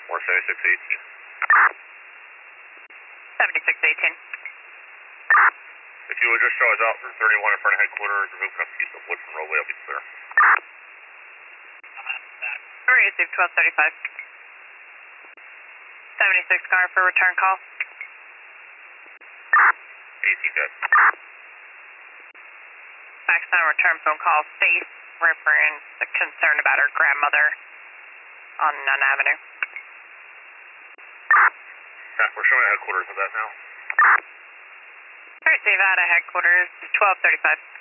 Or 7618. 7618. If you would just show us out for 31 in front of headquarters, remove enough piece of wood from roadway, I'll be clear. Receive 1235. 76 car for return call. AC dead. Maximum return phone call. Faith referring the concern about her grandmother on Nunn Avenue. Yeah, we're showing headquarters of that now. Receive out at headquarters 1235.